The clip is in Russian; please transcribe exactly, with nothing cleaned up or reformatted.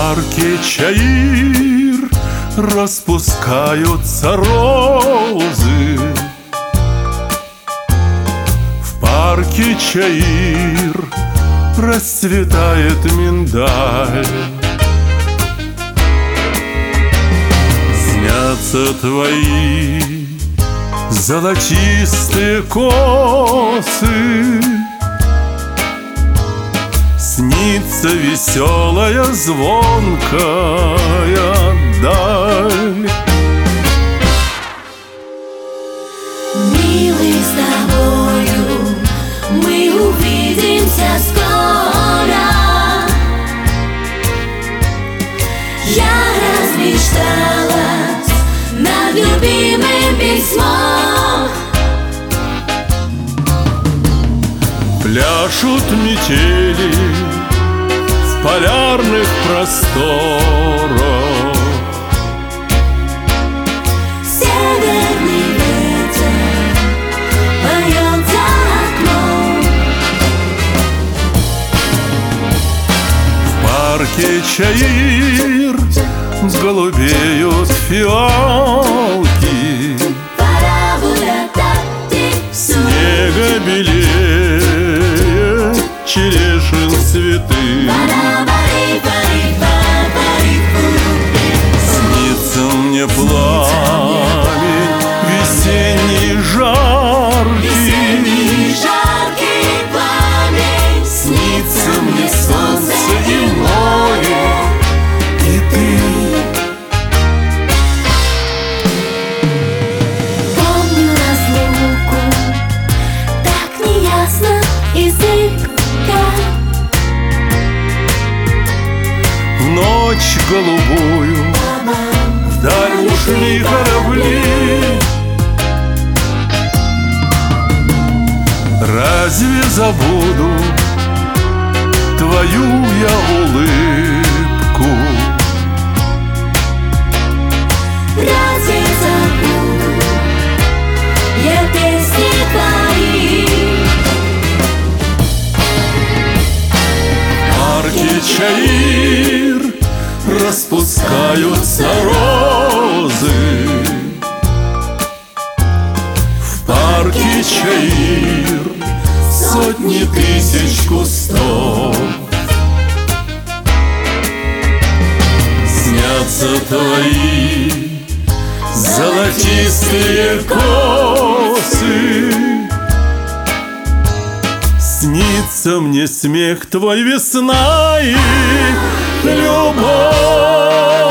парке Чаир распускаются розы. В парке Чаир расцветает миндаль. Снятся твои золотистые косы, снится веселая звонкая даль. Милый, с тобою мы увидимся скоро. Я размечталась над любимым письмом. Пляшут метели в полярных просторах. Северный ветер поет за окном. В парке Чаир голубеют фиалки. Снега белее черешин цветы. Снится мне пламень весенний жаркий. Снится мне солнце и море, и ты. Помню разлуку так неясно издалека. В ночь голубую вдаль ушли корабли. Разве забуду твою я улыбку? Разве забуду я песни твои? В парке Чаир распускаются розы. В парке Чаир сотни тысяч кустов. Снятся твои золотистые косы. Снится мне смех твой, весна и любовь.